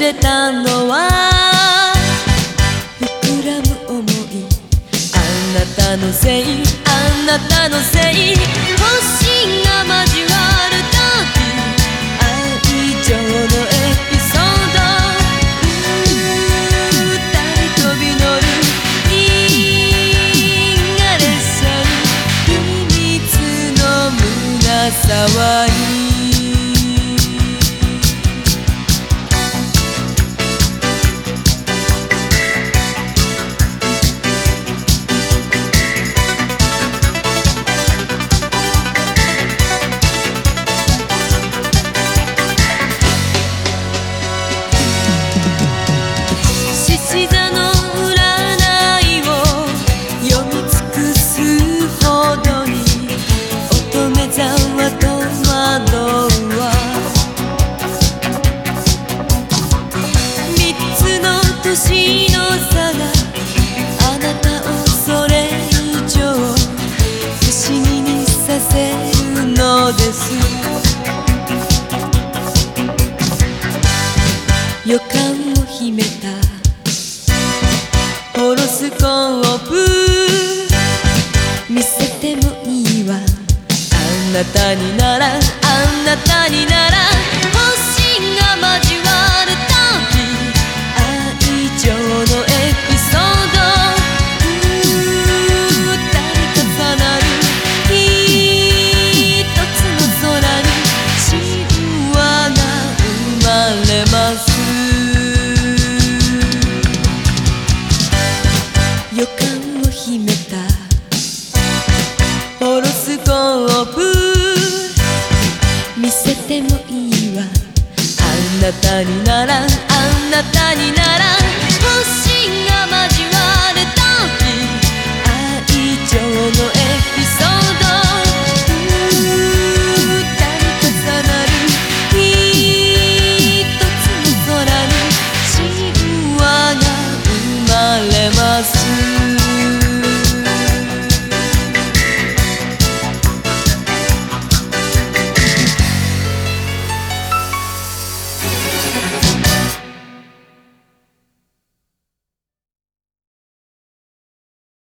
れたのは膨らむ想い、あなたのせい、あなたのせい。星が交わるとき、愛情のエピソード、二人飛び乗る銀河列車に秘密の胸騒ぎ。獅子座の占いを読み尽くすほどに乙女座は戸惑うわ。三つの年の差があなたをそれ以上不思議にさせるのです。予感を秘めたホロスコープ見せてもいいわ。あなたになら、あなたになら。星が交わるとき、愛情のエピソード、二人重なる一つの空に神話が生まれます。予感を秘めたホロスコープ見せてもいいわ。あなたになら、あなたになら。